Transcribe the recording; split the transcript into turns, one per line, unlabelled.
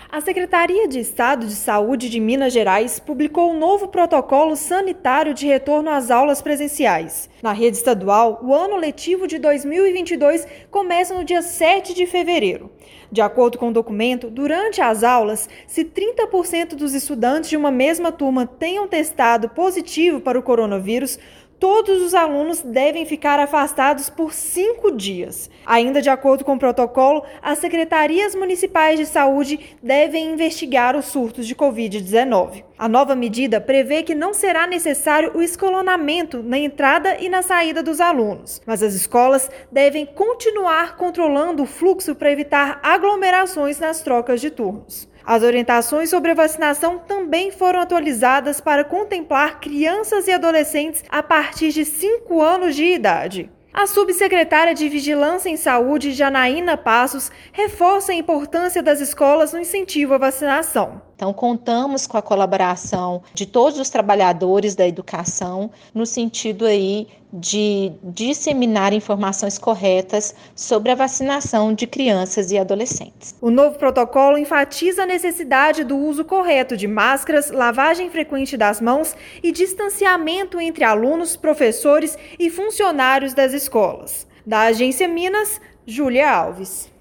A Secretaria de Estado de Saúde de Minas Gerais publicou um novo protocolo sanitário de retorno às aulas presenciais. Na rede estadual, o ano letivo de 2022 começa no dia 7 de fevereiro. De acordo com o documento, durante as aulas, se 30% dos estudantes de uma mesma turma tenham testado positivo para o coronavírus, todos os alunos devem ficar afastados por 5 dias. Ainda de acordo com o protocolo, as secretarias municipais de saúde devem investigar os surtos de Covid-19. A nova medida prevê que não será necessário o escalonamento na entrada e na saída dos alunos, mas as escolas devem continuar controlando o fluxo para evitar aglomerações nas trocas de turnos. As orientações sobre a vacinação também foram atualizadas para contemplar crianças e adolescentes a partir de 5 anos de idade. A subsecretária de Vigilância em Saúde, Janaína Passos, reforça a importância das escolas no incentivo à vacinação.
Então, contamos com a colaboração de todos os trabalhadores da educação, no sentido aí de disseminar informações corretas sobre a vacinação de crianças e adolescentes.
O novo protocolo enfatiza a necessidade do uso correto de máscaras, lavagem frequente das mãos e distanciamento entre alunos, professores e funcionários das escolas. Da Agência Minas, Júlia Alves.